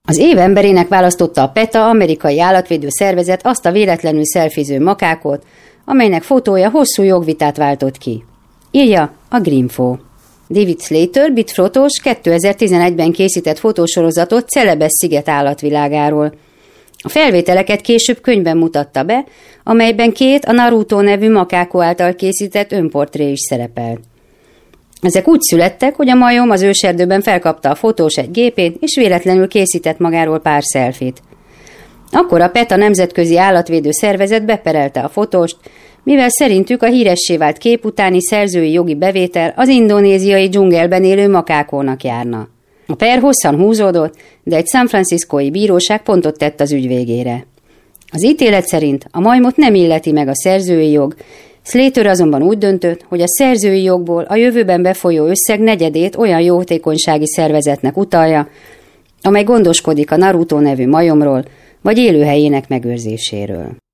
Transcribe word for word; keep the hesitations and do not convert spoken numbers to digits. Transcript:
Az év emberének választotta a PETA, amerikai állatvédő szervezet azt a véletlenül szelfiző makákot, amelynek fotója hosszú jogvitát váltott ki. Írja a Grimfo. David Slater, bitfotós kétezer-tizenegyben készített fotósorozatot Celebes sziget állatvilágáról. A felvételeket később könyvben mutatta be, amelyben két a Naruto nevű makákó által készített önportré is szerepelt. Ezek úgy születtek, hogy a majom az őserdőben felkapta a fotós egy gépét, és véletlenül készített magáról pár szelfit. Akkor a PETA nemzetközi állatvédő szervezet beperelte a fotóst, mivel szerintük a híressé vált kép utáni szerzői jogi bevétel az indonéziai dzsungelben élő makákónak járna. A per hosszan húzódott, de egy San Franciscói bíróság pontot tett az ügy végére. Az ítélet szerint a majmot nem illeti meg a szerzői jog, Slater azonban úgy döntött, hogy a szerzői jogból a jövőben befolyó összeg negyedét olyan jótékonysági szervezetnek utalja, amely gondoskodik a Naruto nevű majomról, vagy élőhelyének megőrzéséről.